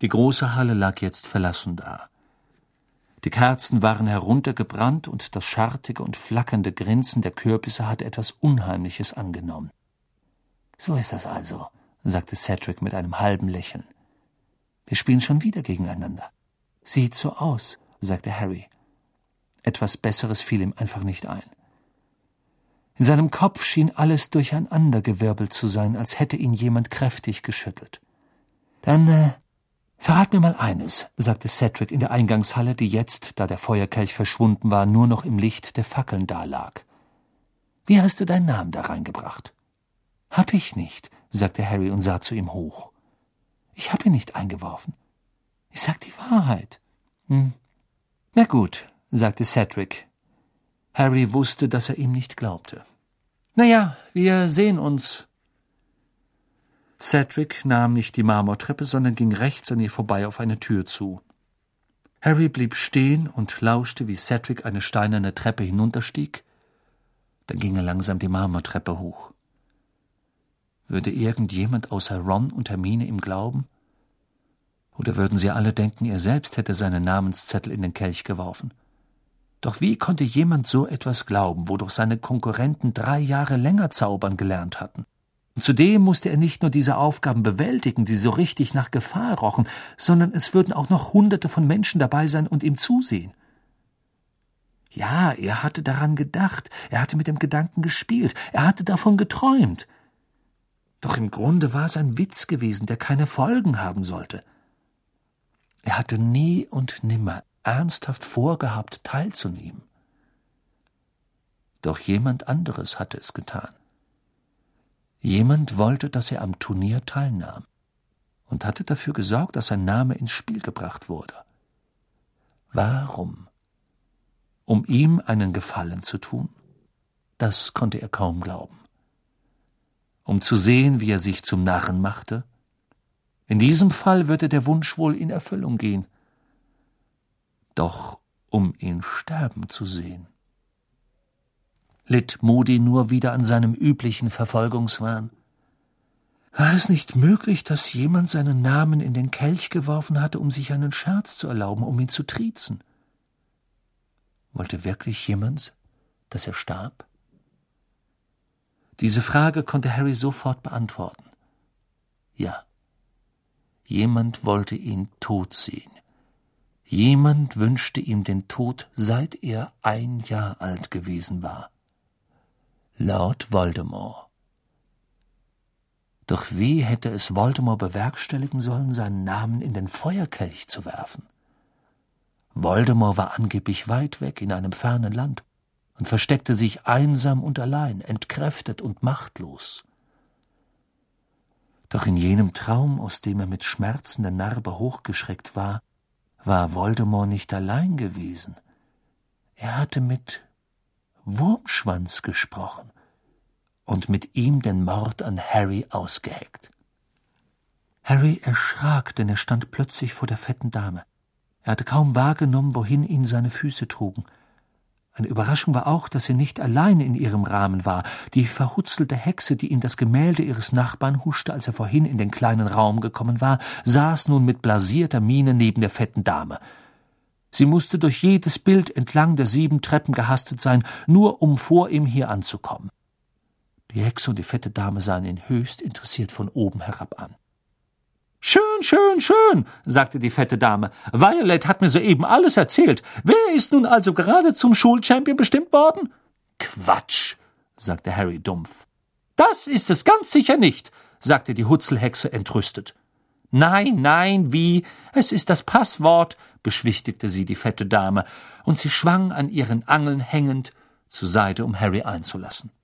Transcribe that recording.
Die große Halle lag jetzt verlassen da. Die Kerzen waren heruntergebrannt und das schartige und flackernde Grinsen der Kürbisse hatte etwas Unheimliches angenommen. »So ist das also«, sagte Cedric mit einem halben Lächeln. »Wir spielen schon wieder gegeneinander.« »Sieht so aus«, sagte Harry. Etwas Besseres fiel ihm einfach nicht ein. In seinem Kopf schien alles durcheinandergewirbelt zu sein, als hätte ihn jemand kräftig geschüttelt. »Dann, verrat mir mal eines«, sagte Cedric in der Eingangshalle, die jetzt, da der Feuerkelch verschwunden war, nur noch im Licht der Fackeln dalag. »Wie hast du deinen Namen da reingebracht?« »Hab ich nicht«, sagte Harry und sah zu ihm hoch. »Ich hab ihn nicht eingeworfen. Ich sag die Wahrheit.« »Na gut«, sagte Cedric. Harry wusste, dass er ihm nicht glaubte. »Na ja, wir sehen uns.« Cedric nahm nicht die Marmortreppe, sondern ging rechts an ihr vorbei auf eine Tür zu. Harry blieb stehen und lauschte, wie Cedric eine steinerne Treppe hinunterstieg. Dann ging er langsam die Marmortreppe hoch. Würde irgendjemand außer Ron und Hermine ihm glauben? Oder würden sie alle denken, er selbst hätte seinen Namenszettel in den Kelch geworfen? Doch wie konnte jemand so etwas glauben, wodurch seine Konkurrenten 3 Jahre länger zaubern gelernt hatten? Und zudem musste er nicht nur diese Aufgaben bewältigen, die so richtig nach Gefahr rochen, sondern es würden auch noch Hunderte von Menschen dabei sein und ihm zusehen. Ja, er hatte daran gedacht, er hatte mit dem Gedanken gespielt, er hatte davon geträumt. Doch im Grunde war es ein Witz gewesen, der keine Folgen haben sollte. Er hatte nie und nimmer ernsthaft vorgehabt, teilzunehmen. Doch jemand anderes hatte es getan. Jemand wollte, dass er am Turnier teilnahm und hatte dafür gesorgt, dass sein Name ins Spiel gebracht wurde. Warum? Um ihm einen Gefallen zu tun? Das konnte er kaum glauben. Um zu sehen, wie er sich zum Narren machte? In diesem Fall würde der Wunsch wohl in Erfüllung gehen. Doch um ihn sterben zu sehen. Litt Moody nur wieder an seinem üblichen Verfolgungswahn? War es nicht möglich, dass jemand seinen Namen in den Kelch geworfen hatte, um sich einen Scherz zu erlauben, um ihn zu triezen? Wollte wirklich jemand, dass er starb? Diese Frage konnte Harry sofort beantworten. Ja, jemand wollte ihn tot sehen. Jemand wünschte ihm den Tod, seit er 1 Jahr alt gewesen war. Lord Voldemort. Doch wie hätte es Voldemort bewerkstelligen sollen, seinen Namen in den Feuerkelch zu werfen? Voldemort war angeblich weit weg in einem fernen Land und versteckte sich einsam und allein, entkräftet und machtlos. Doch in jenem Traum, aus dem er mit schmerzender Narbe hochgeschreckt war Voldemort nicht allein gewesen. Er hatte mit Wurmschwanz gesprochen und mit ihm den Mord an Harry ausgeheckt. Harry erschrak, denn er stand plötzlich vor der fetten Dame. Er hatte kaum wahrgenommen, wohin ihn seine Füße trugen. Eine Überraschung war auch, dass er nicht allein in ihrem Rahmen war. Die verhutzelte Hexe, die in das Gemälde ihres Nachbarn huschte, als er vorhin in den kleinen Raum gekommen war, saß nun mit blasierter Miene neben der fetten Dame. Sie musste durch jedes Bild entlang der 7 Treppen gehastet sein, nur um vor ihm hier anzukommen. Die Hexe und die fette Dame sahen ihn höchst interessiert von oben herab an. »Schön, schön, schön«, sagte die fette Dame. »Violet hat mir soeben alles erzählt. Wer ist nun also gerade zum Schulchampion bestimmt worden?« »Quatsch«, sagte Harry dumpf. »Das ist es ganz sicher nicht«, sagte die Hutzelhexe entrüstet. »Nein, nein, wie? Es ist das Passwort«, beschwichtigte sie die fette Dame, und sie schwang an ihren Angeln hängend zur Seite, um Harry einzulassen.